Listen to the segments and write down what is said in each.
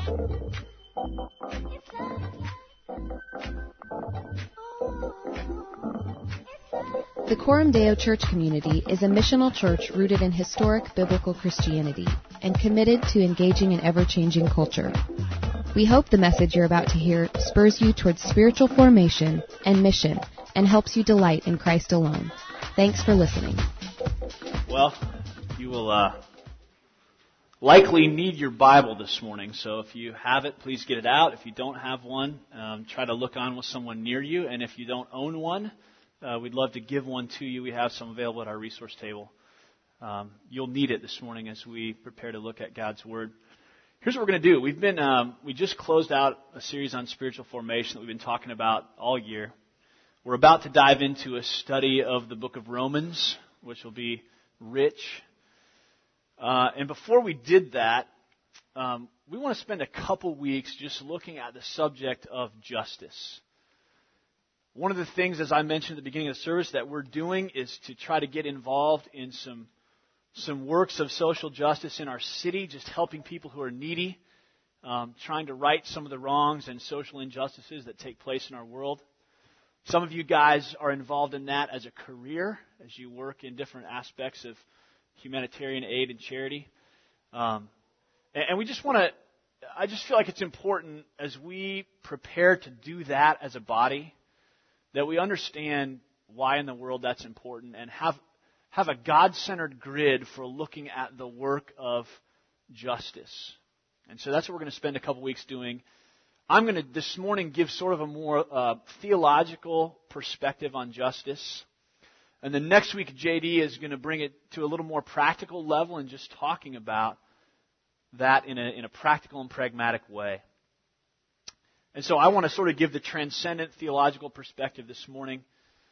The Coram Deo Church Community is a missional church rooted in historic biblical Christianity and committed to engaging in ever-changing culture. We hope the message you're about to hear spurs you towards spiritual formation and mission and helps you delight in Christ alone. Thanks for listening. Well, you will likely need your Bible this morning, so if you have it, please get it out. If you don't have one, try to look on with someone near you, and if you don't own one, we'd love to give one to you. We have some available at our resource table. You'll need it this morning as we prepare to look at God's Word. Here's what we're going to do. We just closed out a series on spiritual formation that we've been talking about all year. We're about to dive into a study of the book of Romans, which will be rich. And before we did that, we want to spend a couple weeks just looking at the subject of justice. One of the things, as I mentioned at the beginning of the service, that we're doing is to try to get involved in some works of social justice in our city, just helping people who are needy, trying to right some of the wrongs and social injustices that take place in our world. Some of you guys are involved in that as a career, as you work in different aspects of humanitarian aid and charity. And we just I just feel like it's important as we prepare to do that as a body, that we understand why in the world that's important and have a God-centered grid for looking at the work of justice. And so that's what we're going to spend a couple weeks doing. I'm going to this morning give sort of a more theological perspective on justice. And then next week, JD is going to bring it to a little more practical level and just talking about that in a practical and pragmatic way. And so I want to sort of give the transcendent theological perspective this morning.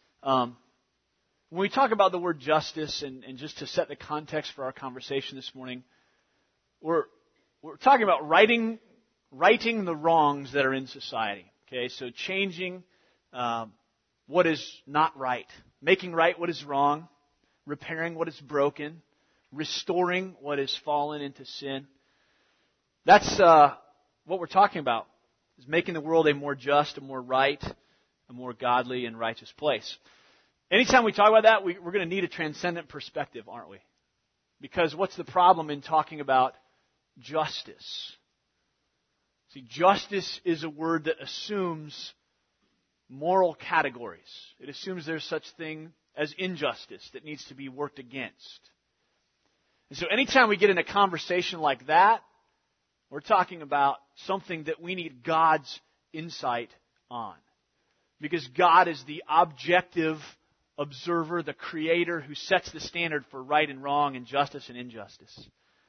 When we talk about the word justice, and just to set the context for our conversation this morning, we're talking about righting the wrongs that are in society. Okay, so changing what is not right, making right what is wrong, repairing what is broken, restoring what has fallen into sin. That's what we're talking about, is making the world a more just, a more right, a more godly and righteous place. Anytime we talk about that, we're going to need a transcendent perspective, aren't we? Because what's the problem in talking about justice? See, justice is a word that assumes moral categories. It assumes there's such thing as injustice that needs to be worked against. And so anytime we get in a conversation like that, we're talking about something that we need God's insight on. Because God is the objective observer, the creator who sets the standard for right and wrong and justice and injustice.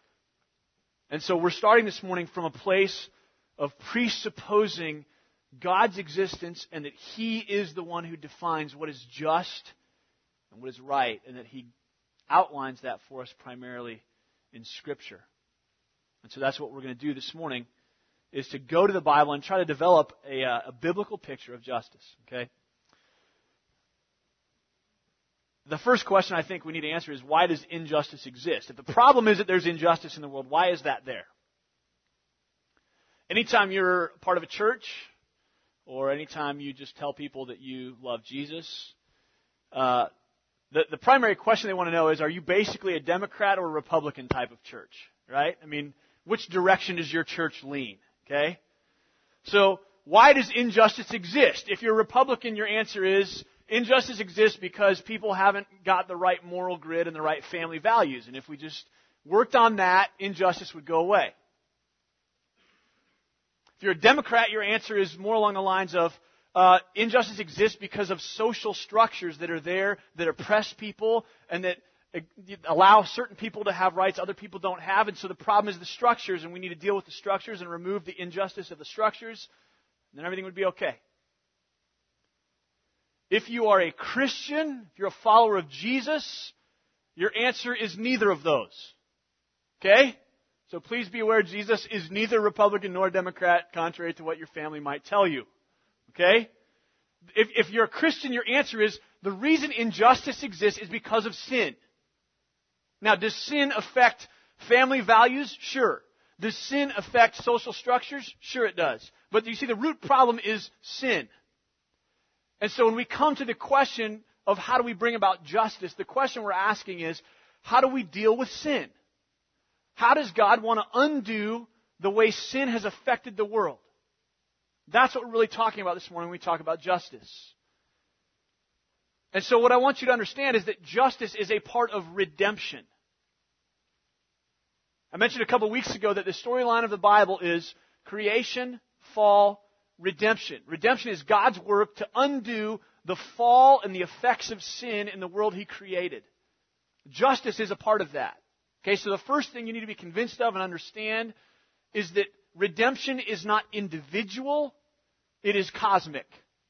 And so we're starting this morning from a place of presupposing God's existence and that He is the one who defines what is just and what is right, and that He outlines that for us primarily in Scripture. And so that's what we're going to do this morning, is to go to the Bible and try to develop a biblical picture of justice. Okay? The first question I think we need to answer is, why does injustice exist? If the problem is that there's injustice in the world, why is that there? Anytime you're part of a church, or anytime you just tell people that you love Jesus, the primary question they want to know is, are you basically a Democrat or a Republican type of church? Right? I mean, which direction does your church lean? Okay? So, why does injustice exist? If you're a Republican, your answer is, injustice exists because people haven't got the right moral grid and the right family values. And if we just worked on that, injustice would go away. If you're a Democrat, your answer is more along the lines of, injustice exists because of social structures that are there that oppress people and that allow certain people to have rights other people don't have. And so the problem is the structures, and we need to deal with the structures and remove the injustice of the structures, and then everything would be okay. If you are a Christian, if you're a follower of Jesus, your answer is neither of those. Okay? So please be aware, Jesus is neither Republican nor Democrat, contrary to what your family might tell you. Okay? If you're a Christian, your answer is, the reason injustice exists is because of sin. Now, does sin affect family values? Sure. Does sin affect social structures? Sure it does. But you see, the root problem is sin. And so when we come to the question of how do we bring about justice, the question we're asking is, how do we deal with sin? How does God want to undo the way sin has affected the world? That's what we're really talking about this morning when we talk about justice. And so what I want you to understand is that justice is a part of redemption. I mentioned a couple of weeks ago that the storyline of the Bible is creation, fall, redemption. Redemption is God's work to undo the fall and the effects of sin in the world He created. Justice is a part of that. Okay, so the first thing you need to be convinced of and understand is that redemption is not individual, it is cosmic.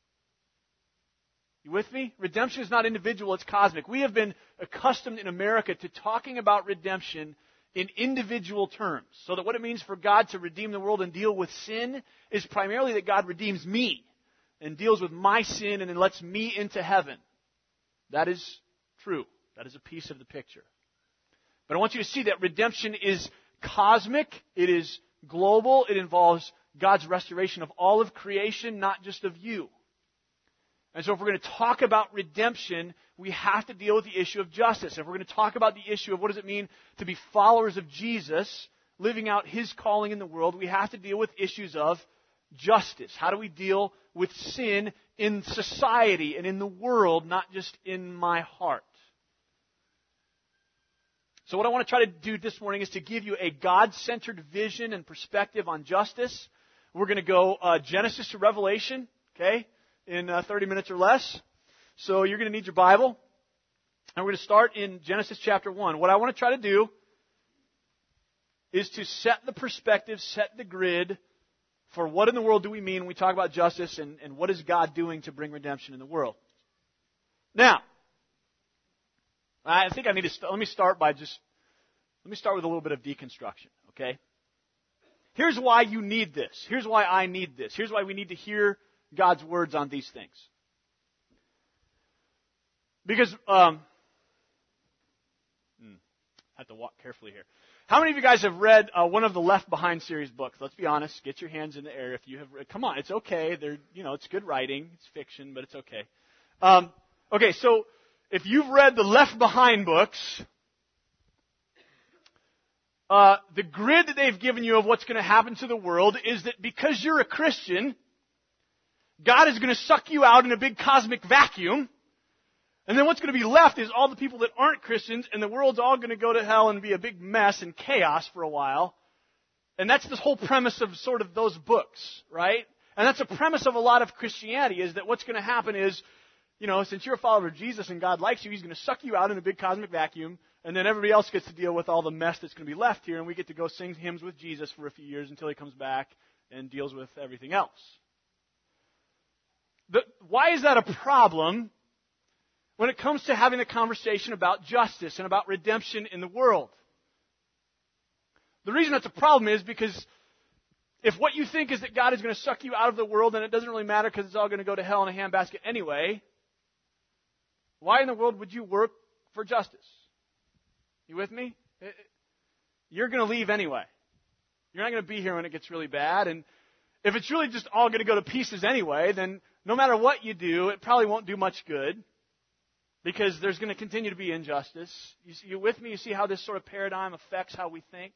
You with me? Redemption is not individual, it's cosmic. We have been accustomed in America to talking about redemption in individual terms. So that what it means for God to redeem the world and deal with sin is primarily that God redeems me and deals with my sin and then lets me into heaven. That is true. That is a piece of the picture. But I want you to see that redemption is cosmic, it is global, it involves God's restoration of all of creation, not just of you. And so if we're going to talk about redemption, we have to deal with the issue of justice. If we're going to talk about the issue of what does it mean to be followers of Jesus, living out His calling in the world, we have to deal with issues of justice. How do we deal with sin in society and in the world, not just in my heart? So what I want to try to do this morning is to give you a God-centered vision and perspective on justice. We're going to go Genesis to Revelation, okay, in 30 minutes or less. So you're going to need your Bible. And we're going to start in Genesis chapter 1. What I want to try to do is to set the perspective, set the grid for what in the world do we mean when we talk about justice and what is God doing to bring redemption in the world. Now, I think I need to let me start with a little bit of deconstruction, okay? Here's why you need this. Here's why I need this. Here's why we need to hear God's words on these things. Because I have to walk carefully here. How many of you guys have read one of the Left Behind series books? Let's be honest. Get your hands in the air if you have read. Come on, it's okay. It's good writing. It's fiction, but it's okay. Okay, so if you've read the Left Behind books, the grid that they've given you of what's going to happen to the world is that because you're a Christian, God is going to suck you out in a big cosmic vacuum, and then what's going to be left is all the people that aren't Christians, and the world's all going to go to hell and be a big mess and chaos for a while. And that's the whole premise of sort of those books, right? And that's a premise of a lot of Christianity, is that what's going to happen is, since you're a follower of Jesus and God likes you, He's going to suck you out in a big cosmic vacuum, and then everybody else gets to deal with all the mess that's going to be left here, and we get to go sing hymns with Jesus for a few years until He comes back and deals with everything else. Why is that a problem when it comes to having a conversation about justice and about redemption in the world? The reason that's a problem is because if what you think is that God is going to suck you out of the world, then it doesn't really matter because it's all going to go to hell in a handbasket anyway. Why in the world would you work for justice? You with me? You're going to leave anyway. You're not going to be here when it gets really bad. And if it's really just all going to go to pieces anyway, then no matter what you do, it probably won't do much good because there's going to continue to be injustice. You with me? You see how this sort of paradigm affects how we think?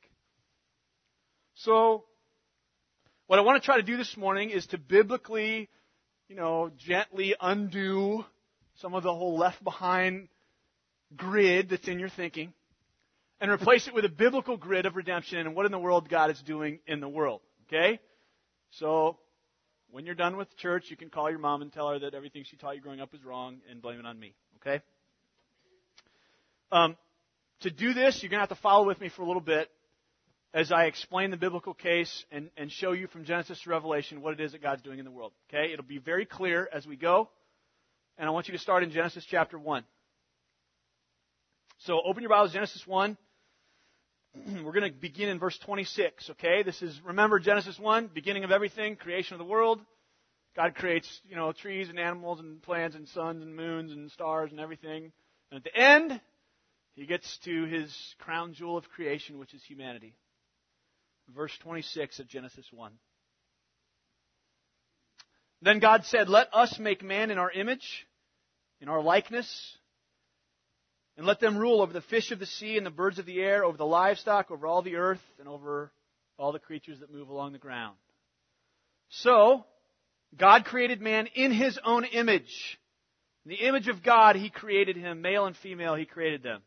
So what I want to try to do this morning is to biblically, gently undo some of the whole Left Behind grid that's in your thinking and replace it with a biblical grid of redemption and what in the world God is doing in the world. Okay? So when you're done with church, you can call your mom and tell her that everything she taught you growing up was wrong and blame it on me. Okay? To do this, you're going to have to follow with me for a little bit as I explain the biblical case and show you from Genesis to Revelation what it is that God's doing in the world. Okay? It'll be very clear as we go. And I want you to start in Genesis chapter 1. So open your Bibles, Genesis 1. We're going to begin in verse 26, okay? This is, remember Genesis 1, beginning of everything, creation of the world. God creates, trees and animals and plants and suns and moons and stars and everything. And at the end, He gets to His crown jewel of creation, which is humanity. verse 26 of Genesis 1. Then God said, "Let us make man in our image, in our likeness, and let them rule over the fish of the sea and the birds of the air, over the livestock, over all the earth, and over all the creatures that move along the ground." So, God created man in His own image. In the image of God, He created him. Male and female, He created them.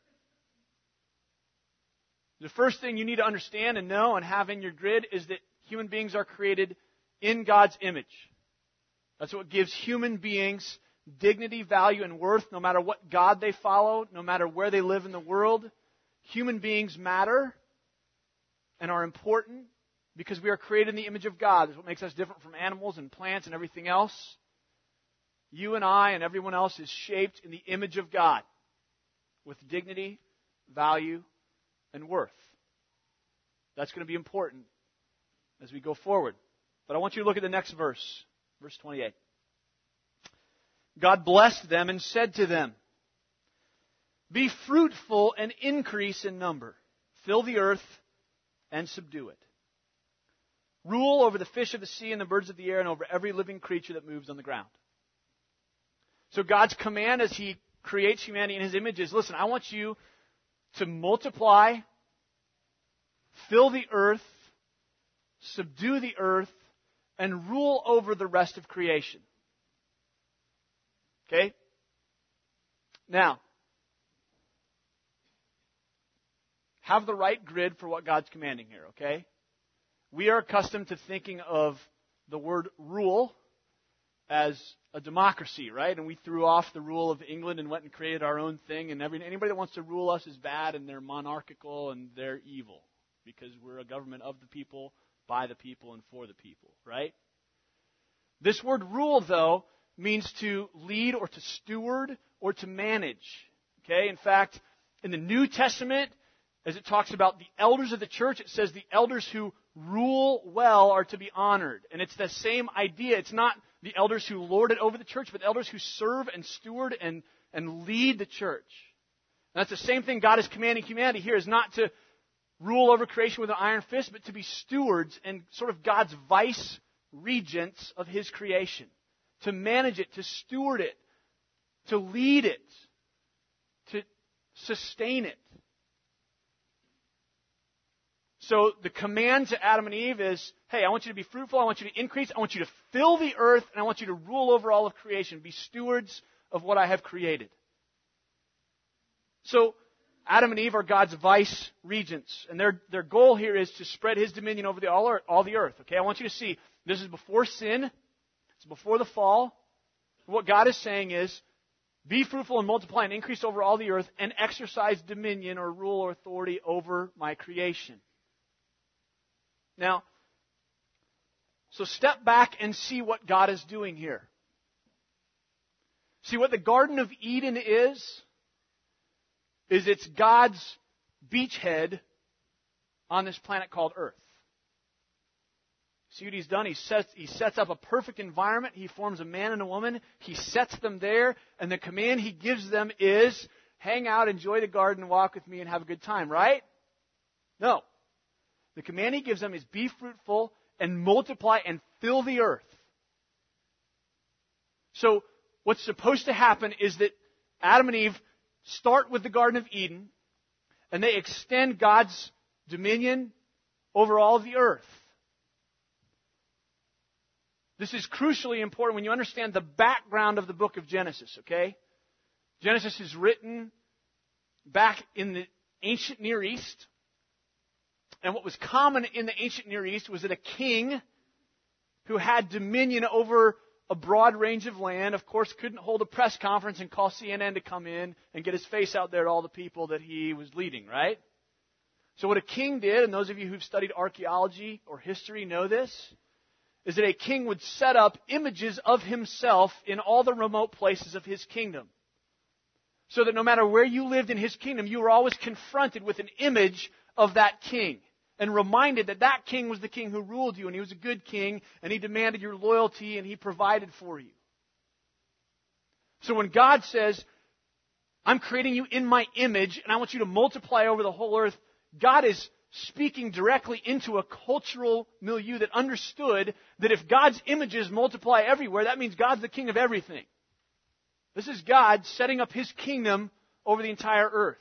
The first thing you need to understand and know and have in your grid is that human beings are created in God's image. That's what gives human beings dignity, value, and worth, no matter what God they follow, no matter where they live in the world. Human beings matter and are important because we are created in the image of God. That's what makes us different from animals and plants and everything else. You and I and everyone else is shaped in the image of God with dignity, value, and worth. That's going to be important as we go forward. But I want you to look at the next verse, verse 28. God blessed them and said to them, "Be fruitful and increase in number. Fill the earth and subdue it. Rule over the fish of the sea and the birds of the air and over every living creature that moves on the ground." So God's command as He creates humanity in His image is, listen, I want you to multiply, fill the earth, subdue the earth, and rule over the rest of creation. Okay? Now, have the right grid for what God's commanding here, okay? We are accustomed to thinking of the word rule as a democracy, right? And we threw off the rule of England and went and created our own thing. And anybody that wants to rule us is bad, and they're monarchical, and they're evil. Because we're a government of the people, by the people, and for the people, right? This word rule, though, means to lead or to steward or to manage. Okay? In fact, in the New Testament, as it talks about the elders of the church, it says the elders who rule well are to be honored. And it's the same idea. It's not the elders who lord it over the church, but the elders who serve and steward and lead the church. And that's the same thing God is commanding humanity here, is not to rule over creation with an iron fist, but to be stewards and sort of God's vice regents of His creation. To manage it, to steward it, to lead it, to sustain it. So the command to Adam and Eve is, hey, I want you to be fruitful, I want you to increase, I want you to fill the earth, and I want you to rule over all of creation. Be stewards of what I have created. So Adam and Eve are God's vice regents, and their goal here is to spread His dominion over all the earth. Okay, I want you to see, this is before sin. It's before the fall. What God is saying is, be fruitful and multiply and increase over all the earth and exercise dominion or rule or authority over my creation. Now, so step back and see what God is doing here. See, what the Garden of Eden is it's God's beachhead on this planet called Earth. See what He's done? He sets up a perfect environment. He forms a man and a woman. He sets them there. And the command He gives them is, hang out, enjoy the garden, walk with me, and have a good time, right? No. The command He gives them is be fruitful and multiply and fill the earth. So what's supposed to happen is that Adam and Eve start with the Garden of Eden, and they extend God's dominion over all of the earth. This is crucially important when you understand the background of the book of Genesis, okay? Genesis is written back in the ancient Near East. And what was common in the ancient Near East was that a king who had dominion over a broad range of land, of course, couldn't hold a press conference and call CNN to come in and get his face out there to all the people that he was leading, right? So what a king did, and those of you who've studied archaeology or history know this, is that a king would set up images of himself in all the remote places of his kingdom. So that no matter where you lived in his kingdom, you were always confronted with an image of that king. And reminded that that king was the king who ruled you, and he was a good king, and he demanded your loyalty, and he provided for you. So when God says, I'm creating you in my image, and I want you to multiply over the whole earth, God is speaking directly into a cultural milieu that understood that if God's images multiply everywhere, that means God's the king of everything. This is God setting up His kingdom over the entire earth.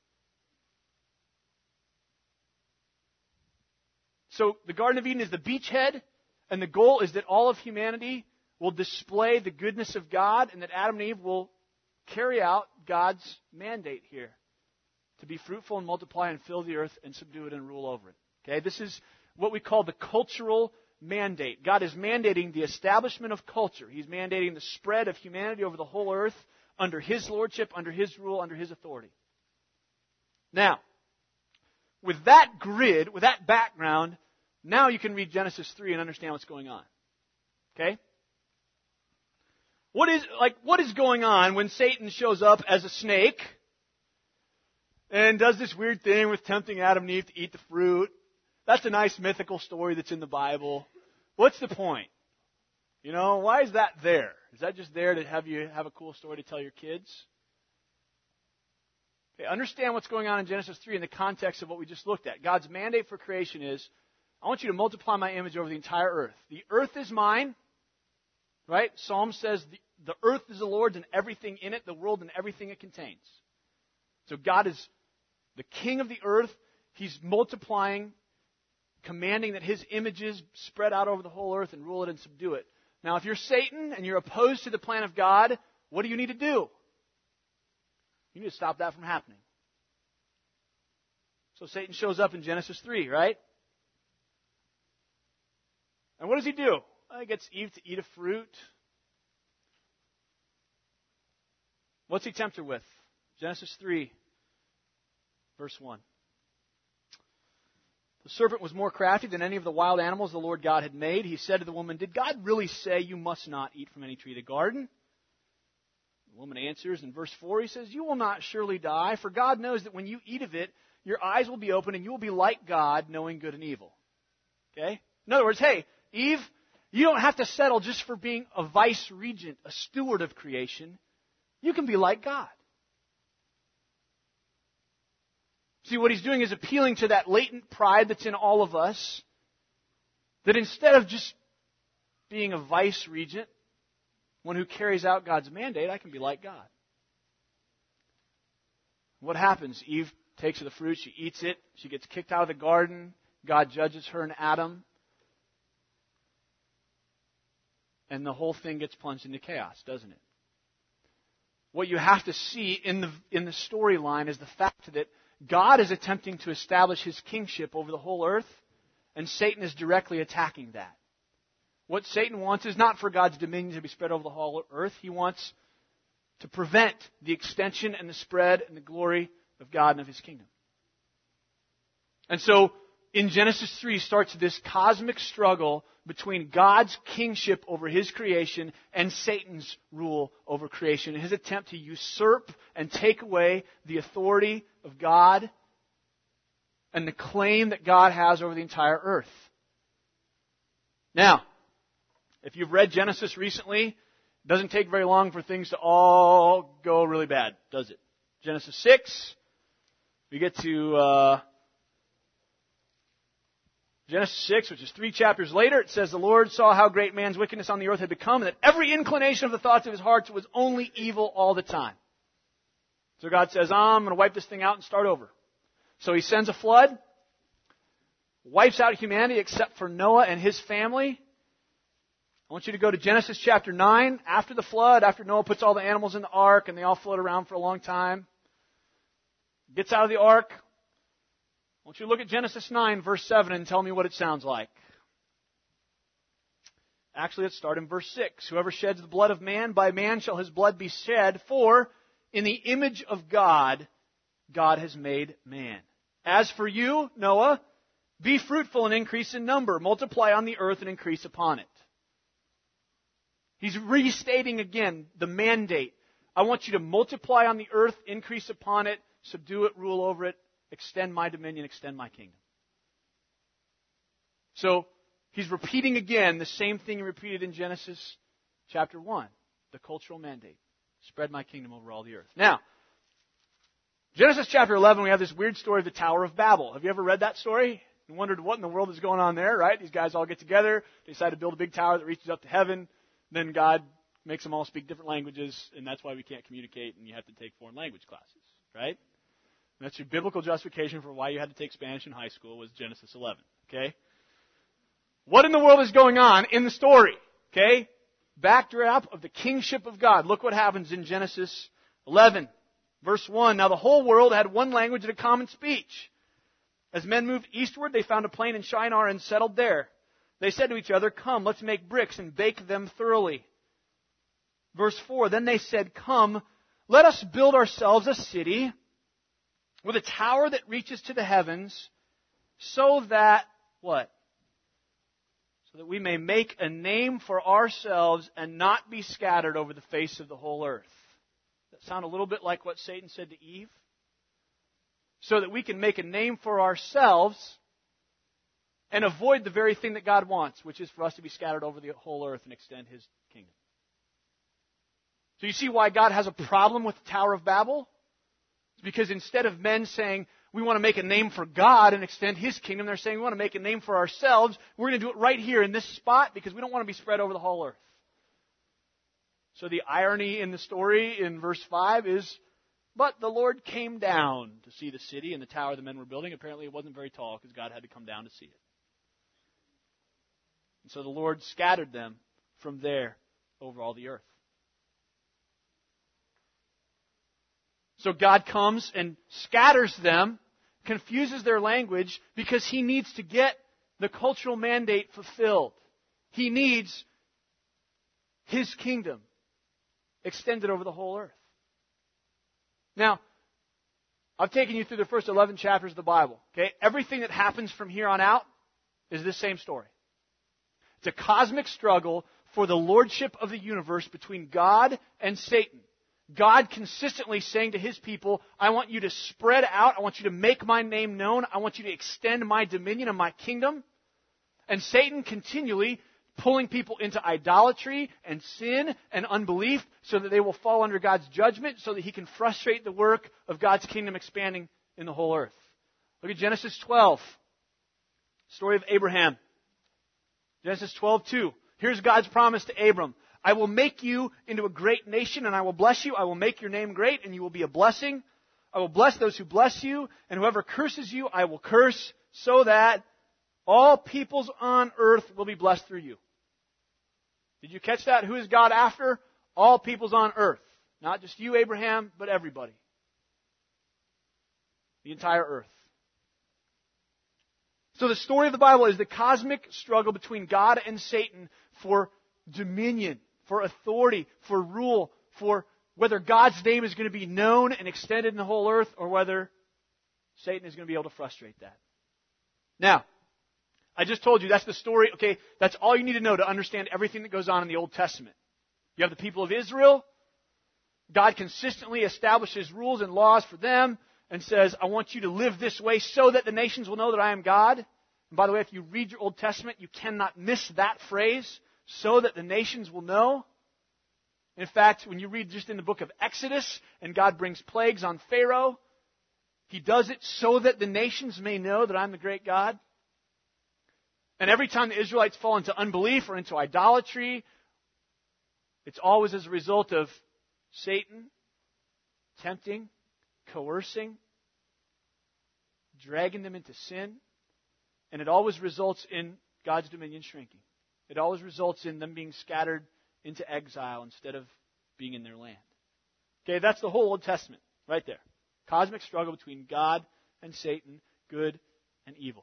So the Garden of Eden is the beachhead, and the goal is that all of humanity will display the goodness of God, and that Adam and Eve will carry out God's mandate here to be fruitful and multiply and fill the earth and subdue it and rule over it. Okay, this is what we call the cultural mandate. God is mandating the establishment of culture. He's mandating the spread of humanity over the whole earth under His lordship, under His rule, under His authority. Now, with that grid, with that background, now you can read Genesis 3 and understand what's going on. Okay? What is going on when Satan shows up as a snake and does this weird thing with tempting Adam and Eve to eat the fruit? That's a nice mythical story that's in the Bible. What's the point? You know, why is that there? Is that just there to have you have a cool story to tell your kids? Okay, understand what's going on in Genesis 3 in the context of what we just looked at. God's mandate for creation is, I want you to multiply my image over the entire earth. The earth is mine, right? Psalm says the earth is the Lord's and everything in it, the world and everything it contains. So God is the king of the earth. He's multiplying, commanding that His images spread out over the whole earth and rule it and subdue it. Now, if you're Satan and you're opposed to the plan of God, what do you need to do? You need to stop that from happening. So Satan shows up in Genesis 3, right? And what does he do? Well, he gets Eve to eat a fruit. What's he tempt her with? Genesis 3, verse 1. The serpent was more crafty than any of the wild animals the Lord God had made. He said to the woman, "Did God really say you must not eat from any tree of the garden?" The woman answers in verse 4, he says, "You will not surely die, for God knows that when you eat of it, your eyes will be open and you will be like God, knowing good and evil." Okay? In other words, hey, Eve, you don't have to settle just for being a vice regent, a steward of creation. You can be like God. See, what he's doing is appealing to that latent pride that's in all of us, that instead of just being a vice regent, one who carries out God's mandate, I can be like God. What happens? Eve takes of the fruit, she eats it, she gets kicked out of the garden, God judges her and Adam, and the whole thing gets plunged into chaos, doesn't it? What you have to see in the storyline is the fact that God is attempting to establish His kingship over the whole earth, and Satan is directly attacking that. What Satan wants is not for God's dominion to be spread over the whole earth. He wants to prevent the extension and the spread and the glory of God and of His kingdom. And so, in Genesis 3 starts this cosmic struggle between God's kingship over His creation and Satan's rule over creation, his attempt to usurp and take away the authority of God and the claim that God has over the entire earth. Now, if you've read Genesis recently, it doesn't take very long for things to all go really bad, does it? Genesis 6, we get to Genesis 6, which is 3 chapters later. It says, "The Lord saw how great man's wickedness on the earth had become, and that every inclination of the thoughts of his heart was only evil all the time." So God says, I'm going to wipe this thing out and start over. So He sends a flood, wipes out humanity except for Noah and his family. I want you to go to Genesis chapter 9. After the flood, after Noah puts all the animals in the ark and they all float around for a long time, gets out of the ark. I want you to look at Genesis 9, verse 7, and tell me what it sounds like. Actually, let's start in verse 6. "Whoever sheds the blood of man, by man shall his blood be shed, for in the image of God, God has made man. As for you, Noah, be fruitful and increase in number. Multiply on the earth and increase upon it." He's restating again the mandate. I want you to multiply on the earth, increase upon it, subdue it, rule over it, extend my dominion, extend my kingdom. So, he's repeating again the same thing he repeated in Genesis chapter 1, the cultural mandate. Spread my kingdom over all the earth. Now, Genesis chapter 11, we have this weird story of the Tower of Babel. Have you ever read that story and wondered what in the world is going on there, right? These guys all get together, they decide to build a big tower that reaches up to heaven, then God makes them all speak different languages, and that's why we can't communicate and you have to take foreign language classes, right? And that's your biblical justification for why you had to take Spanish in high school was Genesis 11, okay? What in the world is going on in the story, okay? Backdrop of the kingship of God. Look what happens in Genesis 11. Verse 1, now the whole world had one language and a common speech. As men moved eastward, they found a plain in Shinar and settled there. They said to each other, come, let's make bricks and bake them thoroughly. Verse 4, then they said, come, let us build ourselves a city with a tower that reaches to the heavens, so that, what? So that we may make a name for ourselves and not be scattered over the face of the whole earth. That sound a little bit like what Satan said to Eve? So that we can make a name for ourselves and avoid the very thing that God wants, which is for us to be scattered over the whole earth and extend His kingdom. So you see why God has a problem with the Tower of Babel? It's because instead of men saying, we want to make a name for God and extend His kingdom, they're saying we want to make a name for ourselves. We're going to do it right here in this spot because we don't want to be spread over the whole earth. So the irony in the story in verse 5 is, but the Lord came down to see the city and the tower the men were building. Apparently it wasn't very tall because God had to come down to see it. And so the Lord scattered them from there over all the earth. So God comes and scatters them, confuses their language, because He needs to get the cultural mandate fulfilled. He needs His kingdom extended over the whole earth. Now, I've taken you through the first 11 chapters of the Bible. Okay? Everything that happens from here on out is this same story. It's a cosmic struggle for the lordship of the universe between God and Satan. God consistently saying to His people, I want you to spread out. I want you to make my name known. I want you to extend my dominion and my kingdom. And Satan continually pulling people into idolatry and sin and unbelief so that they will fall under God's judgment so that He can frustrate the work of God's kingdom expanding in the whole earth. Look at Genesis 12. Story of Abraham. Genesis 12:2. Here's God's promise to Abram. I will make you into a great nation, and I will bless you. I will make your name great, and you will be a blessing. I will bless those who bless you, and whoever curses you, I will curse, so that all peoples on earth will be blessed through you. Did you catch that? Who is God after? All peoples on earth. Not just you, Abraham, but everybody. The entire earth. So the story of the Bible is the cosmic struggle between God and Satan for dominion, for authority, for rule, for whether God's name is going to be known and extended in the whole earth or whether Satan is going to be able to frustrate that. Now, I just told you that's the story. Okay, that's all you need to know to understand everything that goes on in the Old Testament. You have the people of Israel. God consistently establishes rules and laws for them and says, I want you to live this way so that the nations will know that I am God. And by the way, if you read your Old Testament, you cannot miss that phrase, so that the nations will know. In fact, when you read just in the book of Exodus and God brings plagues on Pharaoh, He does it so that the nations may know that I'm the great God. And every time the Israelites fall into unbelief or into idolatry, it's always as a result of Satan tempting, coercing, dragging them into sin. And it always results in God's dominion shrinking. It always results in them being scattered into exile instead of being in their land. Okay, that's the whole Old Testament right there. Cosmic struggle between God and Satan, good and evil.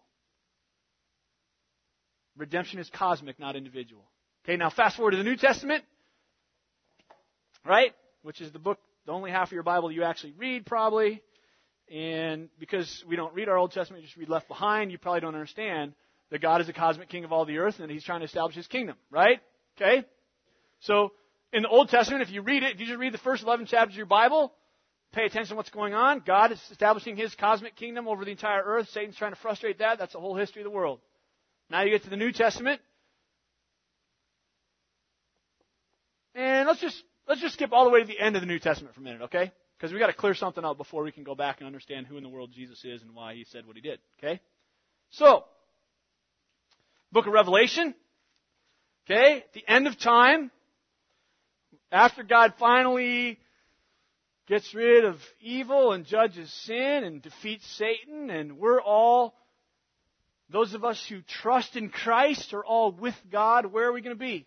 Redemption is cosmic, not individual. Okay, now fast forward to the New Testament, right? Which is the book, the only half of your Bible you actually read probably. And because we don't read our Old Testament, we just read Left Behind, you probably don't understand that God is the cosmic king of all the earth and that He's trying to establish His kingdom, right? Okay? So, in the Old Testament, if you read it, if you just read the first 11 chapters of your Bible, pay attention to what's going on. God is establishing His cosmic kingdom over the entire earth. Satan's trying to frustrate that. That's the whole history of the world. Now you get to the New Testament. And let's just skip all the way to the end of the New Testament for a minute, okay? Because we've got to clear something up before we can go back and understand who in the world Jesus is and why he said what he did. Okay? So, book of Revelation. Okay? At the end of time, after God finally gets rid of evil and judges sin and defeats Satan, and we're all, those of us who trust in Christ are all with God, where are we going to be?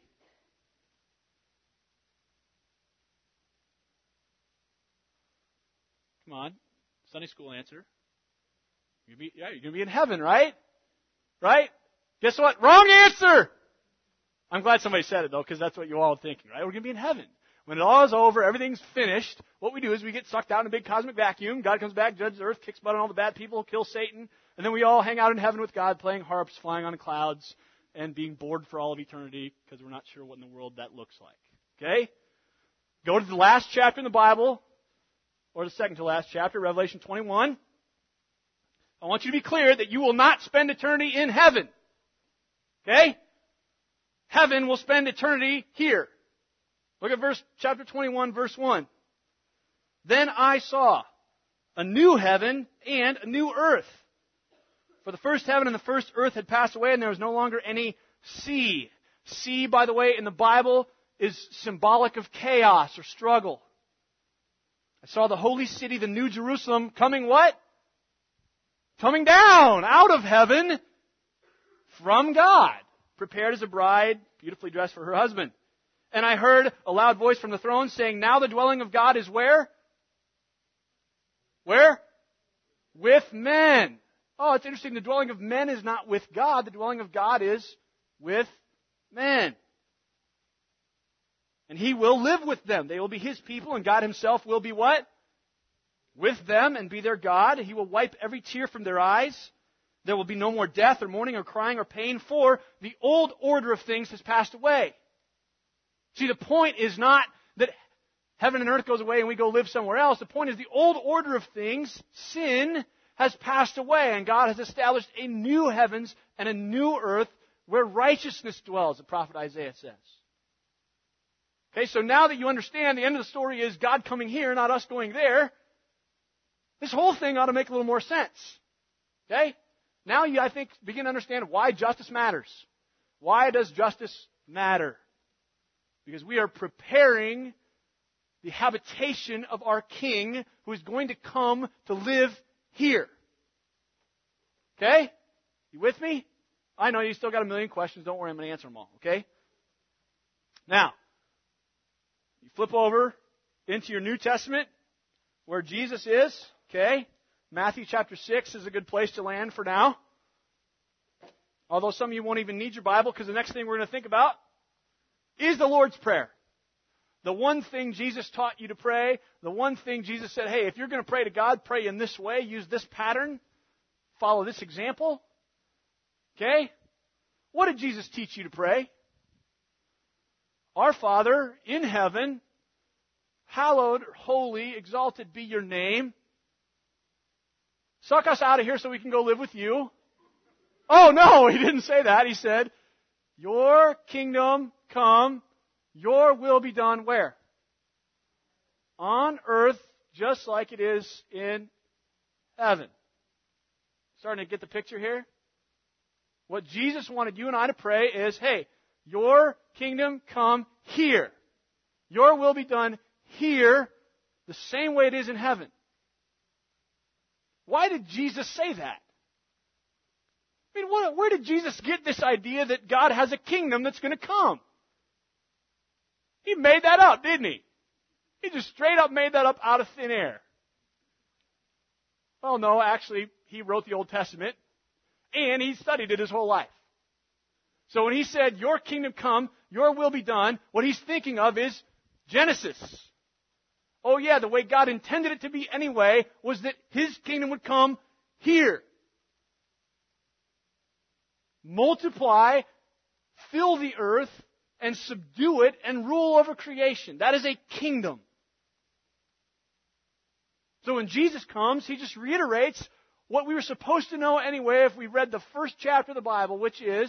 Come on. Sunday school answer. You're going to be in heaven, right? Right? Guess what? Wrong answer! I'm glad somebody said it, though, because that's what you all are thinking, right? We're going to be in heaven. When it all is over, everything's finished, what we do is we get sucked out in a big cosmic vacuum. God comes back, judges the earth, kicks butt on all the bad people, kills Satan, and then we all hang out in heaven with God, playing harps, flying on clouds, and being bored for all of eternity because we're not sure what in the world that looks like. Okay? Go to the last chapter in the Bible, or the second to last chapter, Revelation 21. I want you to be clear that you will not spend eternity in heaven. Okay? Heaven will spend eternity here. Look at chapter 21, verse 1. Then I saw a new heaven and a new earth. For the first heaven and the first earth had passed away, and there was no longer any sea. Sea, by the way, in the Bible is symbolic of chaos or struggle. I saw the holy city, the new Jerusalem, coming what? Coming down out of heaven from God, prepared as a bride, beautifully dressed for her husband. And I heard a loud voice from the throne saying, now the dwelling of God is where? Where? With men. Oh, it's interesting. The dwelling of men is not with God. The dwelling of God is with men. And He will live with them. They will be His people, and God Himself will be what? With them and be their God. He will wipe every tear from their eyes. There will be no more death or mourning or crying or pain, for the old order of things has passed away. See, the point is not that heaven and earth goes away and we go live somewhere else. The point is the old order of things, sin, has passed away, and God has established a new heavens and a new earth where righteousness dwells, the prophet Isaiah says. Okay, so now that you understand the end of the story is God coming here, not us going there, this whole thing ought to make a little more sense. Okay? Now you, I think, begin to understand why justice matters. Why does justice matter? Because we are preparing the habitation of our King who is going to come to live here. Okay? You with me? I know you still got a million questions. Don't worry, I'm going to answer them all. Okay? Now, you flip over into your New Testament where Jesus is. Okay? Matthew chapter 6 is a good place to land for now. Although some of you won't even need your Bible, because the next thing we're going to think about is the Lord's Prayer. The one thing Jesus taught you to pray, the one thing Jesus said, hey, if you're going to pray to God, pray in this way, use this pattern, follow this example. Okay? What did Jesus teach you to pray? Our Father in heaven, hallowed, holy, exalted be your name. Suck us out of here so we can go live with you. Oh, no, He didn't say that. He said, your kingdom come, your will be done where? On earth, just like it is in heaven. Starting to get the picture here? What Jesus wanted you and I to pray is, hey, your kingdom come here. Your will be done here, the same way it is in heaven. Why did Jesus say that? I mean, where did Jesus get this idea that God has a kingdom that's going to come? He made that up, didn't He? He just straight up made that up out of thin air. Well, no, actually, He wrote the Old Testament, and He studied it His whole life. So when He said, your kingdom come, your will be done, what He's thinking of is Genesis. Oh yeah, the way God intended it to be anyway was that His kingdom would come here. Multiply, fill the earth, and subdue it and rule over creation. That is a kingdom. So when Jesus comes, He just reiterates what we were supposed to know anyway if we read the first chapter of the Bible, which is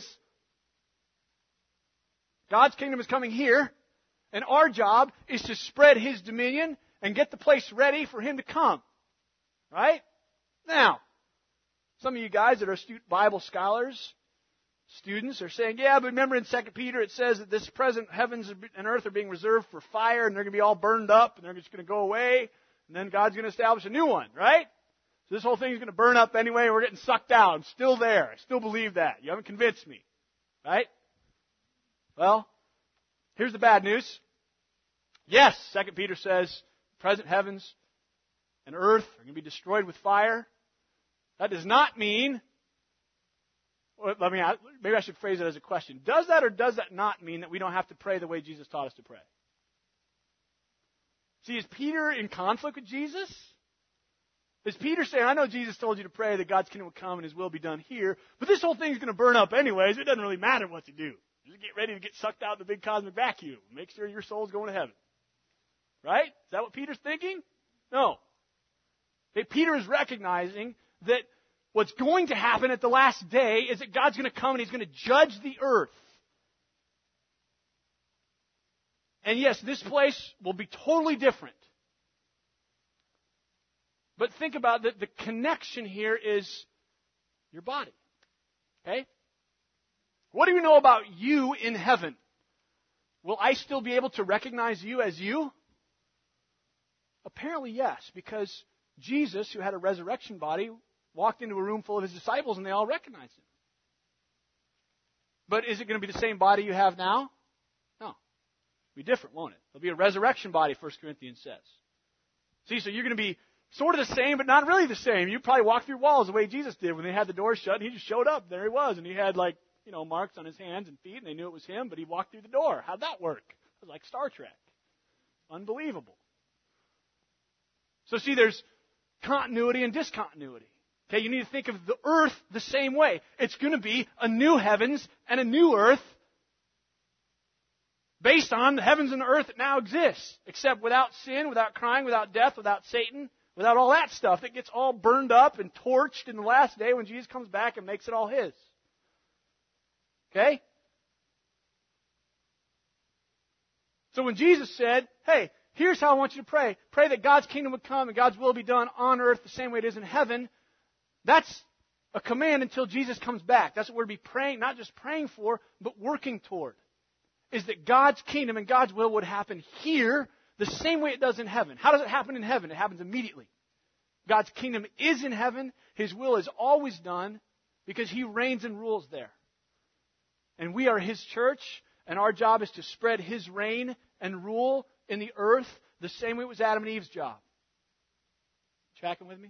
God's kingdom is coming here, and our job is to spread His dominion and get the place ready for Him to come. Right? Now, some of you guys that are astute Bible scholars, students, are saying, yeah, but remember in 2 Peter it says that this present heavens and earth are being reserved for fire, and they're going to be all burned up, and they're just going to go away, and then God's going to establish a new one, right? So this whole thing is going to burn up anyway, and we're getting sucked out. I'm still there. I still believe that. You haven't convinced me. Right? Well, here's the bad news. Yes, 2 Peter says present heavens and earth are going to be destroyed with fire. That does not mean, maybe I should phrase it as a question. Does that or does that not mean that we don't have to pray the way Jesus taught us to pray? See, is Peter in conflict with Jesus? Is Peter saying, I know Jesus told you to pray that God's kingdom will come and His will be done here, but this whole thing's going to burn up anyways. It doesn't really matter what to do. Just get ready to get sucked out in the big cosmic vacuum. Make sure your soul's going to heaven. Right? Is that what Peter's thinking? No. Okay, Peter is recognizing that what's going to happen at the last day is that God's going to come and He's going to judge the earth. And yes, this place will be totally different. But think about that. The connection here is your body. Okay? What do you know about you in heaven? Will I still be able to recognize you as you? Apparently, yes, because Jesus, who had a resurrection body, walked into a room full of His disciples and they all recognized Him. But is it going to be the same body you have now? No. It'll be different, won't it? It'll be a resurrection body, 1 Corinthians says. See, so you're going to be sort of the same, but not really the same. You probably walk through walls the way Jesus did when they had the doors shut, and He just showed up. There He was, and He had marks on His hands and feet, and they knew it was Him, but He walked through the door. How'd that work? It was like Star Trek. Unbelievable. So see, there's continuity and discontinuity. Okay, you need to think of the earth the same way. It's going to be a new heavens and a new earth based on the heavens and the earth that now exists, except without sin, without crying, without death, without Satan, without all that stuff that gets all burned up and torched in the last day when Jesus comes back and makes it all His. Okay? So when Jesus said, hey, here's how I want you to pray. Pray that God's kingdom would come and God's will be done on earth the same way it is in heaven. That's a command until Jesus comes back. That's what we're to be praying, not just praying for, but working toward. Is that God's kingdom and God's will would happen here the same way it does in heaven. How does it happen in heaven? It happens immediately. God's kingdom is in heaven. His will is always done because He reigns and rules there. And we are His church, and our job is to spread His reign and rule in the earth the same way it was Adam and Eve's job. Tracking with me?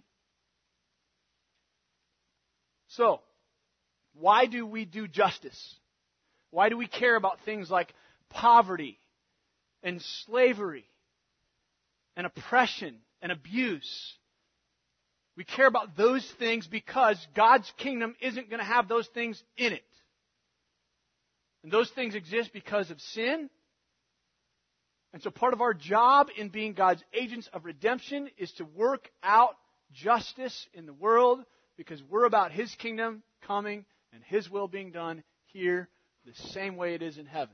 So, why do we do justice? Why do we care about things like poverty and slavery and oppression and abuse? We care about those things because God's kingdom isn't going to have those things in it. And those things exist because of sin. And so part of our job in being God's agents of redemption is to work out justice in the world because we're about His kingdom coming and His will being done here the same way it is in heaven.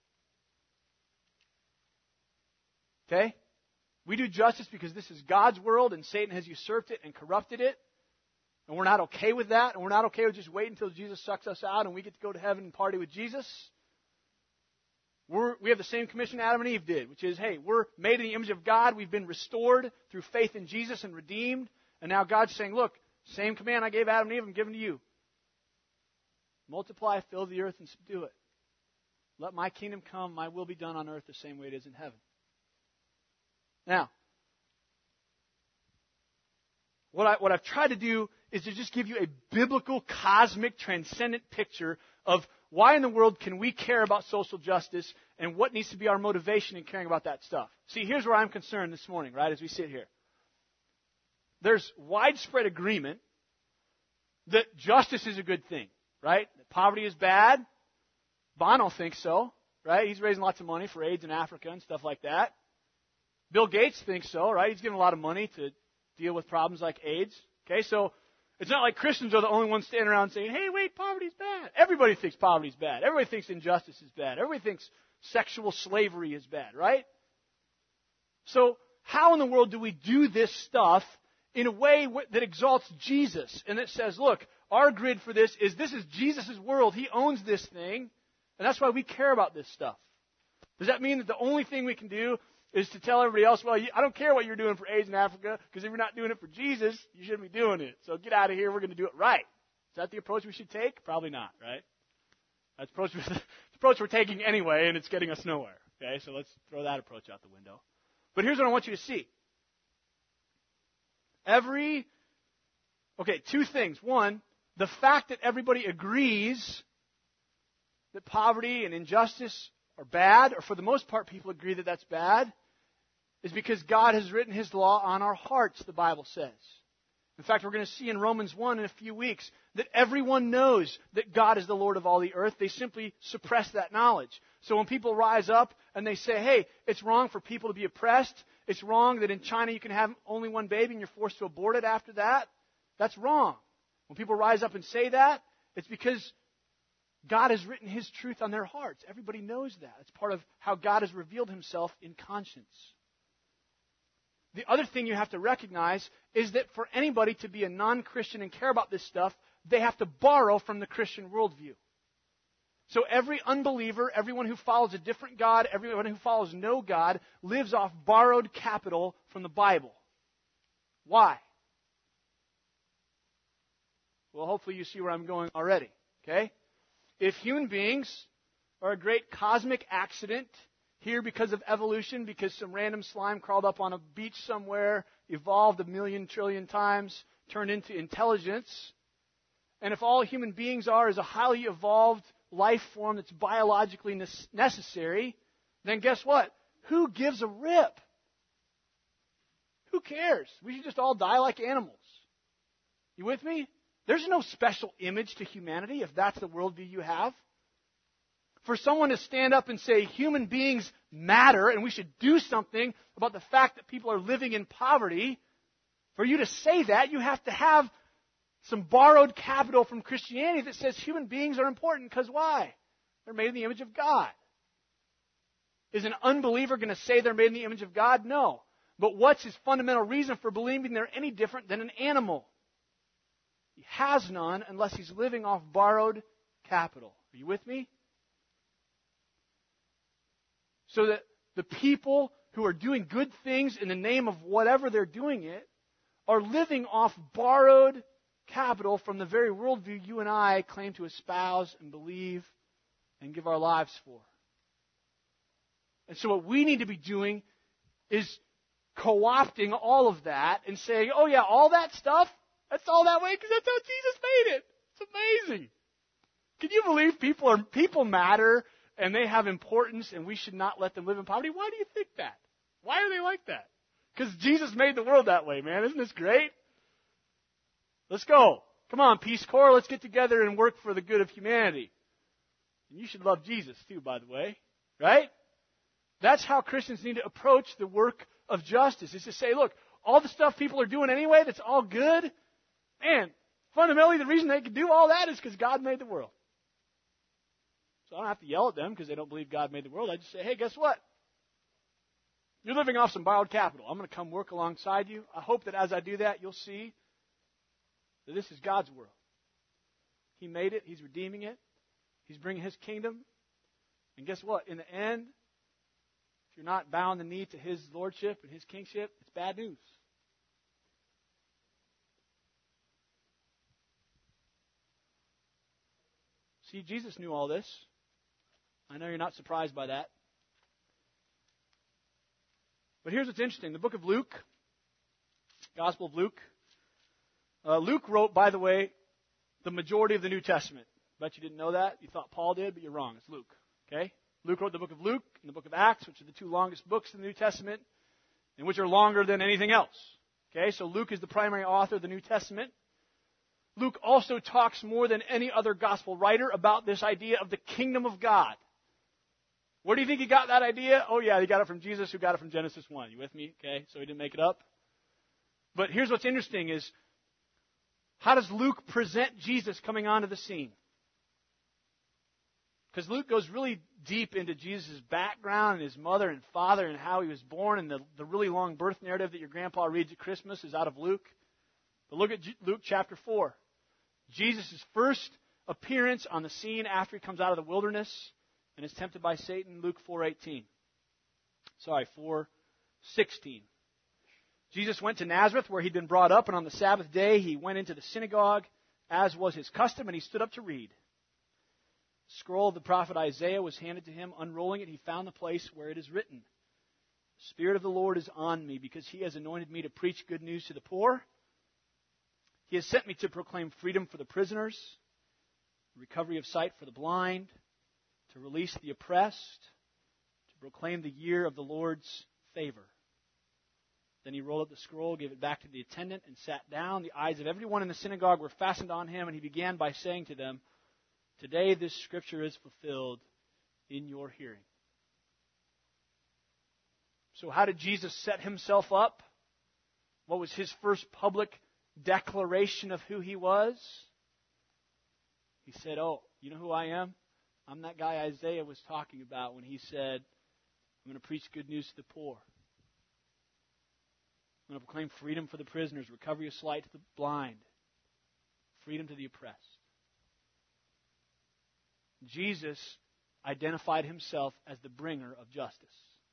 Okay? We do justice because this is God's world and Satan has usurped it and corrupted it. And we're not okay with that. And we're not okay with just waiting until Jesus sucks us out and we get to go to heaven and party with Jesus. We have the same commission Adam and Eve did, which is, hey, we're made in the image of God. We've been restored through faith in Jesus and redeemed. And now God's saying, look, same command I gave Adam and Eve, I'm giving to you. Multiply, fill the earth, and subdue it. Let my kingdom come, my will be done on earth the same way it is in heaven. Now, what I've tried to do is to just give you a biblical, cosmic, transcendent picture of why in the world can we care about social justice and what needs to be our motivation in caring about that stuff. See, here's where I'm concerned this morning, right, as we sit here. There's widespread agreement that justice is a good thing, right? That poverty is bad. Bono thinks so, right? He's raising lots of money for AIDS in Africa and stuff like that. Bill Gates thinks so, right? He's giving a lot of money to deal with problems like AIDS. Okay, so it's not like Christians are the only ones standing around saying, hey, wait, poverty's bad. Everybody thinks poverty's bad. Everybody thinks injustice is bad. Everybody thinks sexual slavery is bad, right? So how in the world do we do this stuff in a way that exalts Jesus and that says, look, our grid for this is Jesus' world. He owns this thing, and that's why we care about this stuff. Does that mean that the only thing we can do is to tell everybody else, well, I don't care what you're doing for AIDS in Africa, because if you're not doing it for Jesus, you shouldn't be doing it. So get out of here. We're going to do it right. Is that the approach we should take? Probably not, right? That's the approach we're taking anyway, and it's getting us nowhere. Okay, so let's throw that approach out the window. But here's what I want you to see. Two things. One, the fact that everybody agrees that poverty and injustice are bad, or for the most part people agree that that's bad, is because God has written His law on our hearts, the Bible says. In fact, we're going to see in Romans 1 in a few weeks that everyone knows that God is the Lord of all the earth. They simply suppress that knowledge. So when people rise up and they say, hey, it's wrong for people to be oppressed, it's wrong that in China you can have only one baby and you're forced to abort it after that, that's wrong. When people rise up and say that, it's because God has written His truth on their hearts. Everybody knows that. It's part of how God has revealed Himself in conscience. The other thing you have to recognize is that for anybody to be a non-Christian and care about this stuff, they have to borrow from the Christian worldview. So every unbeliever, everyone who follows a different God, everyone who follows no God, lives off borrowed capital from the Bible. Why? Well, hopefully you see where I'm going already. Okay? If human beings are a great cosmic accident here because of evolution, because some random slime crawled up on a beach somewhere, evolved 1,000,000 trillion times, turned into intelligence, and if all human beings are is a highly evolved life form that's biologically necessary, then guess what? Who gives a rip? Who cares? We should just all die like animals. You with me? There's no special image to humanity if that's the worldview you have. For someone to stand up and say human beings matter and we should do something about the fact that people are living in poverty, for you to say that, you have to have some borrowed capital from Christianity that says human beings are important, because why? They're made in the image of God. Is an unbeliever going to say they're made in the image of God? No. But what's his fundamental reason for believing they're any different than an animal? He has none unless he's living off borrowed capital. Are you with me? So that the people who are doing good things in the name of whatever they're doing it are living off borrowed capital from the very worldview you and I claim to espouse and believe and give our lives for. And so what we need to be doing is co-opting all of that and saying, oh yeah, all that stuff, that's all that way because that's how Jesus made it. It's amazing. Can you believe people matter and they have importance and we should not let them live in poverty? Why do you think that? Why are they like that? Because Jesus made the world that way, man. Isn't this great? Let's go. Come on, Peace Corps. Let's get together and work for the good of humanity. And you should love Jesus too, by the way. Right? That's how Christians need to approach the work of justice. Is to say, look, all the stuff people are doing anyway that's all good, man, fundamentally the reason they can do all that is because God made the world. So I don't have to yell at them because they don't believe God made the world. I just say, hey, guess what? You're living off some borrowed capital. I'm going to come work alongside you. I hope that as I do that, you'll see that this is God's world. He made it. He's redeeming it. He's bringing His kingdom. And guess what? In the end, if you're not bowing the knee to His lordship and His kingship, it's bad news. See, Jesus knew all this. I know you're not surprised by that. But here's what's interesting. The book of Luke, Gospel of Luke. Luke wrote, by the way, the majority of the New Testament. Bet you didn't know that. You thought Paul did, but you're wrong. It's Luke. Okay? Luke wrote the book of Luke and the book of Acts, which are the two longest books in the New Testament, and which are longer than anything else. Okay? So Luke is the primary author of the New Testament. Luke also talks more than any other gospel writer about this idea of the kingdom of God. Where do you think he got that idea? Oh yeah, he got it from Jesus, who got it from Genesis 1. You with me? Okay, so he didn't make it up. But here's what's interesting is, how does Luke present Jesus coming onto the scene? Because Luke goes really deep into Jesus' background and his mother and father and how he was born, and the really long birth narrative that your grandpa reads at Christmas is out of Luke. But look at Luke chapter 4. Jesus' first appearance on the scene after he comes out of the wilderness and is tempted by Satan, Luke 4:16. Jesus went to Nazareth where he'd been brought up, and on the Sabbath day he went into the synagogue, as was his custom, and he stood up to read. The scroll of the prophet Isaiah was handed to him. Unrolling it, he found the place where it is written, "The Spirit of the Lord is on me, because he has anointed me to preach good news to the poor. He has sent me to proclaim freedom for the prisoners, recovery of sight for the blind, to release the oppressed, to proclaim the year of the Lord's favor." Then he rolled up the scroll, gave it back to the attendant, and sat down. The eyes of everyone in the synagogue were fastened on him, and he began by saying to them, "Today this scripture is fulfilled in your hearing." So how did Jesus set himself up? What was his first public declaration of who he was? He said, "Oh, you know who I am? I'm that guy Isaiah was talking about when he said, I'm going to preach good news to the poor. I'm going to proclaim freedom for the prisoners, recovery of sight to the blind, freedom to the oppressed." Jesus identified himself as the bringer of justice.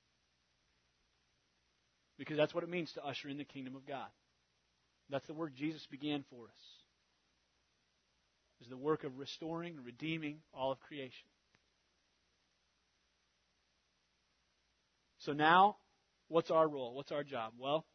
Because that's what it means to usher in the kingdom of God. That's the work Jesus began for us. Is the work of restoring and redeeming all of creation. So now, what's our role? What's our job? Well,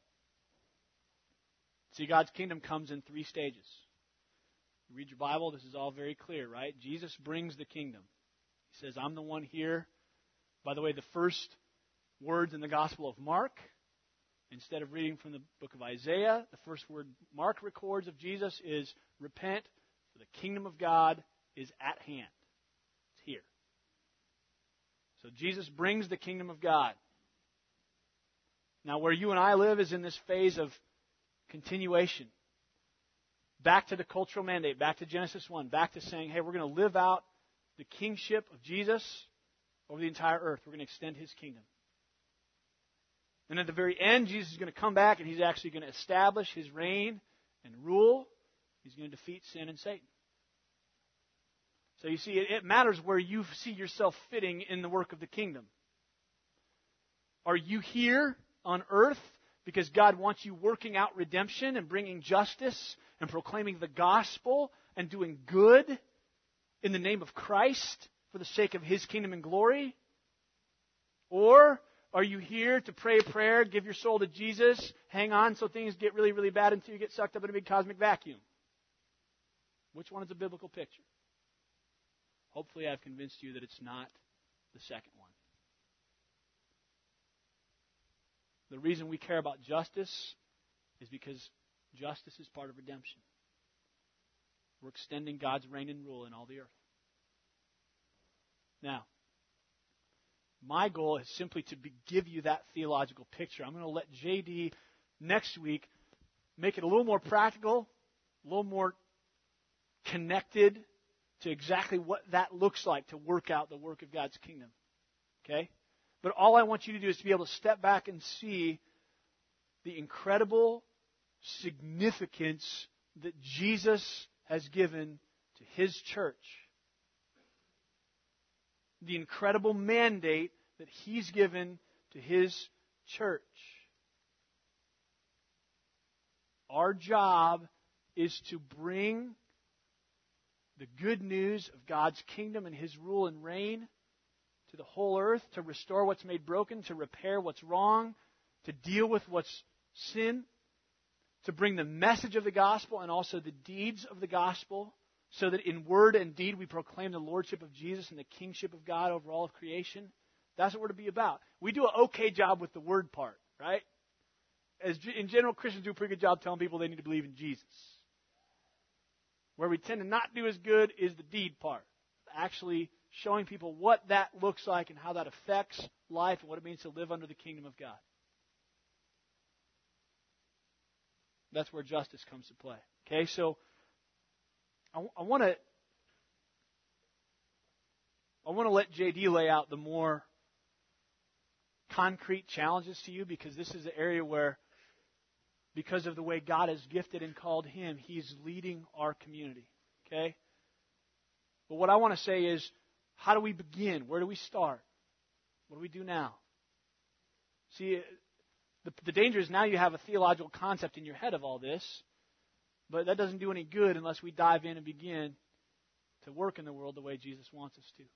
see, God's kingdom comes in 3 stages. You read your Bible, this is all very clear, right? Jesus brings the kingdom. He says, "I'm the one here." By the way, the first words in the Gospel of Mark, instead of reading from the book of Isaiah, the first word Mark records of Jesus is, "Repent, for the kingdom of God is at hand." It's here. So Jesus brings the kingdom of God. Now, where you and I live is in this phase of continuation. Back to the cultural mandate, back to Genesis 1, back to saying, hey, we're going to live out the kingship of Jesus over the entire earth. We're going to extend his kingdom. And at the very end, Jesus is going to come back and he's actually going to establish his reign and rule. He's going to defeat sin and Satan. So you see, it matters where you see yourself fitting in the work of the kingdom. Are you here on earth because God wants you working out redemption and bringing justice and proclaiming the gospel and doing good in the name of Christ for the sake of his kingdom and glory? Or are you here to pray a prayer, give your soul to Jesus, hang on so things get really, really bad until you get sucked up in a big cosmic vacuum? Which one is a biblical picture? Hopefully I've convinced you that it's not the second one. The reason we care about justice is because justice is part of redemption. We're extending God's reign and rule in all the earth. Now, my goal is simply to give you that theological picture. I'm going to let JD next week make it a little more practical, a little more connected to exactly what that looks like to work out the work of God's kingdom. Okay? But all I want you to do is to be able to step back and see the incredible significance that Jesus has given to his church. The incredible mandate that he's given to his church. Our job is to bring the good news of God's kingdom and his rule and reign to the whole earth, to restore what's made broken, to repair what's wrong, to deal with what's sin, to bring the message of the gospel and also the deeds of the gospel, so that in word and deed we proclaim the lordship of Jesus and the kingship of God over all of creation. That's what we're to be about. We do an okay job with the word part, right? In general, Christians do a pretty good job telling people they need to believe in Jesus. Where we tend to not do as good is the deed part. Actually showing people what that looks like and how that affects life and what it means to live under the kingdom of God. That's where justice comes to play. Okay, so I want I want to let JD lay out the more concrete challenges to you, because this is an area where, because of the way God has gifted and called him, he's leading our community. Okay? But what I want to say is, how do we begin? Where do we start? What do we do now? See, the danger is now you have a theological concept in your head of all this, but that doesn't do any good unless we dive in and begin to work in the world the way Jesus wants us to.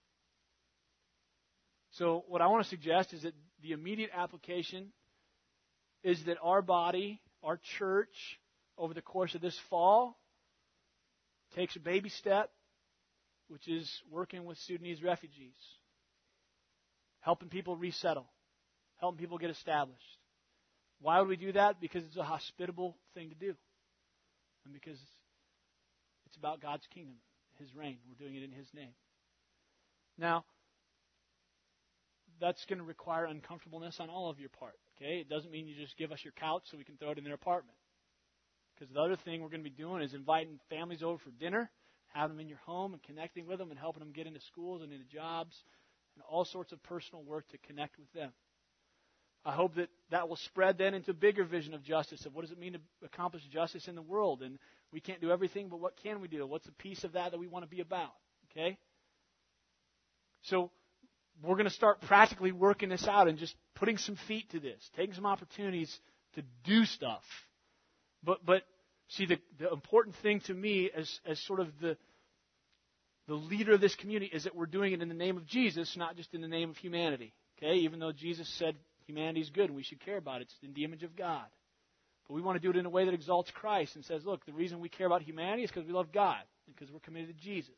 So what I want to suggest is that the immediate application is that our body, our church, over the course of this fall, takes a baby step, which is working with Sudanese refugees, helping people resettle, helping people get established. Why would we do that? Because it's a hospitable thing to do. And because it's about God's kingdom, his reign. We're doing it in his name. Now, that's going to require uncomfortableness on all of your part. Okay? It doesn't mean you just give us your couch so we can throw it in their apartment. Because the other thing we're going to be doing is inviting families over for dinner, having them in your home and connecting with them and helping them get into schools and into jobs and all sorts of personal work to connect with them. I hope that will spread then into a bigger vision of justice, of what does it mean to accomplish justice in the world. And we can't do everything, but what can we do? What's the piece of that we want to be about? Okay? So we're going to start practically working this out and just putting some feet to this, taking some opportunities to do stuff. But see, the important thing to me as sort of the leader of this community is that we're doing it in the name of Jesus, not just in the name of humanity. Okay? Even though Jesus said humanity is good and we should care about it. It's in the image of God. But we want to do it in a way that exalts Christ and says, look, the reason we care about humanity is because we love God and because we're committed to Jesus.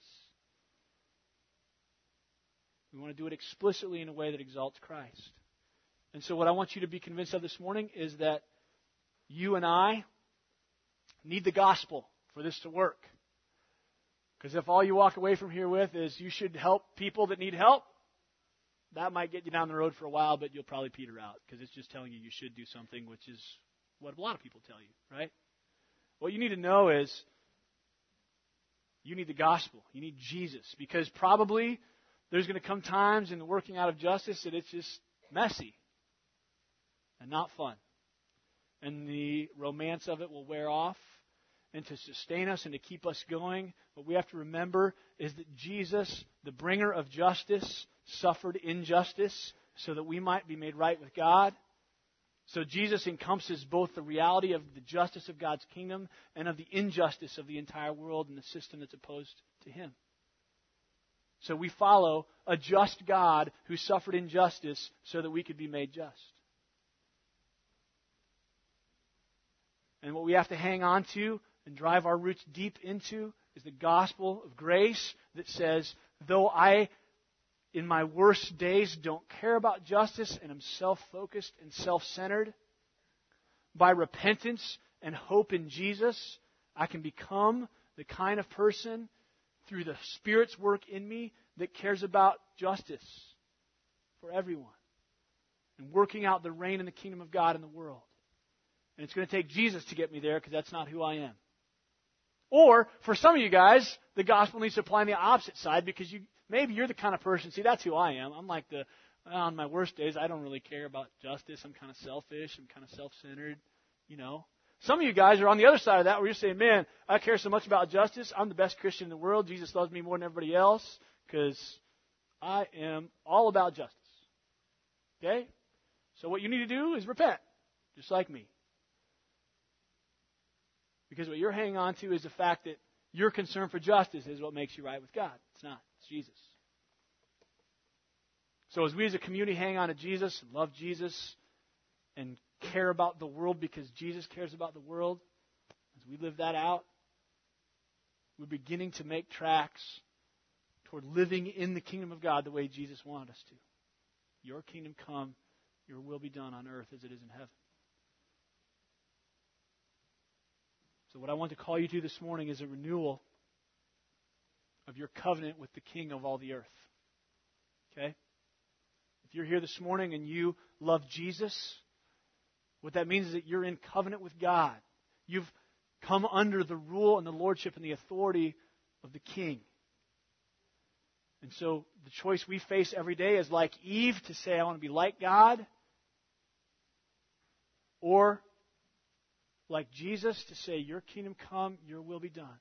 We want to do it explicitly in a way that exalts Christ. And so what I want you to be convinced of this morning is that you and I need the gospel for this to work. Because if all you walk away from here with is you should help people that need help, that might get you down the road for a while, but you'll probably peter out because it's just telling you should do something, which is what a lot of people tell you, right? What you need to know is you need the gospel. You need Jesus, because probably there's going to come times in the working out of justice that it's just messy and not fun. And the romance of it will wear off. And to sustain us and to keep us going, what we have to remember is that Jesus, the bringer of justice, suffered injustice so that we might be made right with God. So Jesus encompasses both the reality of the justice of God's kingdom and of the injustice of the entire world and the system that's opposed to him. So we follow a just God who suffered injustice so that we could be made just. And what we have to hang on to and drive our roots deep into is the gospel of grace that says, though I, in my worst days, don't care about justice and am self-focused and self-centered, by repentance and hope in Jesus, I can become the kind of person through the Spirit's work in me that cares about justice for everyone and working out the reign and the kingdom of God in the world. And it's going to take Jesus to get me there because that's not who I am. Or, for some of you guys, the gospel needs to apply on the opposite side because maybe you're the kind of person, see, that's who I am. I'm like on my worst days, I don't really care about justice. I'm kind of selfish. I'm kind of self-centered, you know. Some of you guys are on the other side of that where you're saying, man, I care so much about justice. I'm the best Christian in the world. Jesus loves me more than everybody else because I am all about justice. Okay? So what you need to do is repent, just like me. Because what you're hanging on to is the fact that your concern for justice is what makes you right with God. It's not. It's Jesus. So as we as a community hang on to Jesus and love Jesus and care about the world because Jesus cares about the world, as we live that out, we're beginning to make tracks toward living in the kingdom of God the way Jesus wanted us to. Your kingdom come, your will be done on earth as it is in heaven. So what I want to call you to this morning is a renewal of your covenant with the King of all the earth. Okay? If you're here this morning and you love Jesus, what that means is that you're in covenant with God. You've come under the rule and the lordship and the authority of the King. And so the choice we face every day is like Eve to say, I want to be like God, or like Jesus to say, your kingdom come, your will be done.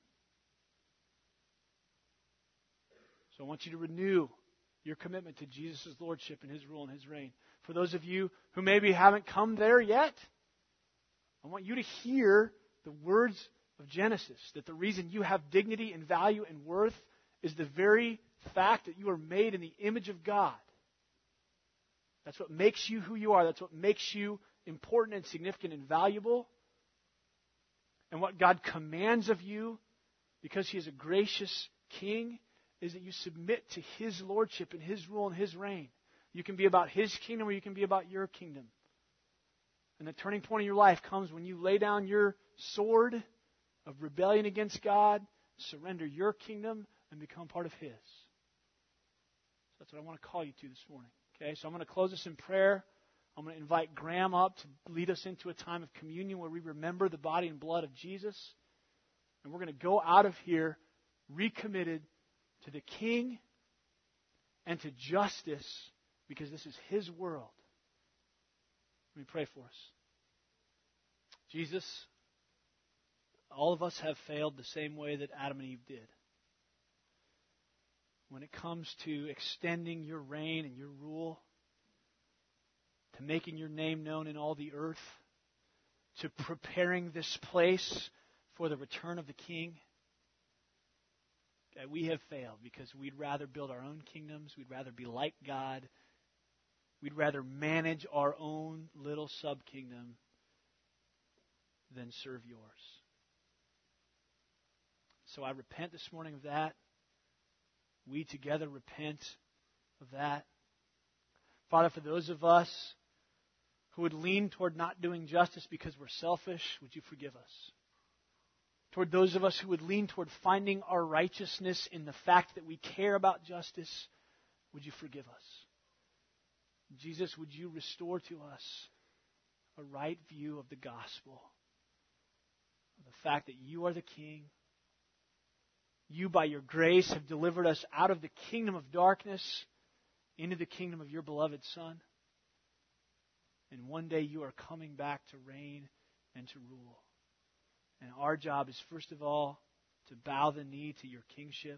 So I want you to renew your commitment to Jesus' lordship and His rule and His reign. For those of you who maybe haven't come there yet, I want you to hear the words of Genesis, that the reason you have dignity and value and worth is the very fact that you are made in the image of God. That's what makes you who you are. That's what makes you important and significant and valuable. And what God commands of you, because He is a gracious King, is that you submit to His lordship and His rule and His reign. You can be about His kingdom or you can be about your kingdom. And the turning point of your life comes when you lay down your sword of rebellion against God, surrender your kingdom, and become part of His. So that's what I want to call you to this morning. Okay, so I'm going to close this in prayer. I'm going to invite Graham up to lead us into a time of communion where we remember the body and blood of Jesus. And we're going to go out of here recommitted to the King and to justice, because this is His world. Let me pray for us. Jesus, all of us have failed the same way that Adam and Eve did. When it comes to extending your reign and your rule, to making your name known in all the earth, to preparing this place for the return of the King, okay, we have failed because we'd rather build our own kingdoms. We'd rather be like God. We'd rather manage our own little sub-kingdom than serve yours. So I repent this morning of that. We together repent of that. Father, for those of us who would lean toward not doing justice because we're selfish, would you forgive us? Toward those of us who would lean toward finding our righteousness in the fact that we care about justice, would you forgive us? Jesus, would you restore to us a right view of the gospel, of the fact that you are the King. You, by your grace, have delivered us out of the kingdom of darkness into the kingdom of your beloved Son. And one day you are coming back to reign and to rule. And our job is, first of all, to bow the knee to your kingship,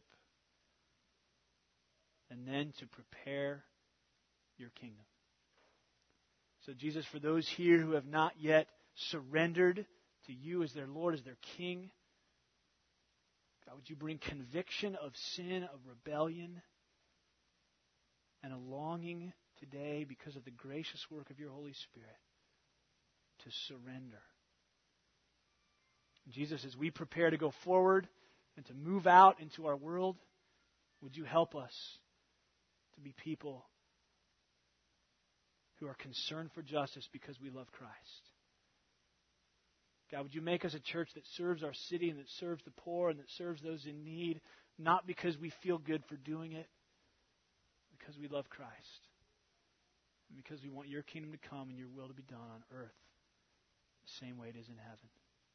and then to prepare your kingdom. So, Jesus, for those here who have not yet surrendered to you as their Lord, as their King, God, would you bring conviction of sin, of rebellion, and a longing today, because of the gracious work of your Holy Spirit, to surrender. Jesus, as we prepare to go forward and to move out into our world, would you help us to be people who are concerned for justice because we love Christ? God, would you make us a church that serves our city and that serves the poor and that serves those in need, not because we feel good for doing it, because we love Christ, and because we want your kingdom to come and your will to be done on earth the same way it is in heaven.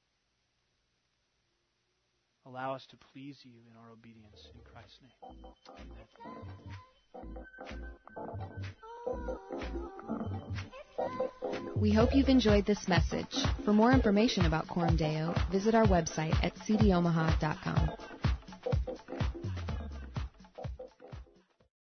Allow us to please you in our obedience. In Christ's name. We hope you've enjoyed this message. For more information about Coram Deo, visit our website at cdomaha.com.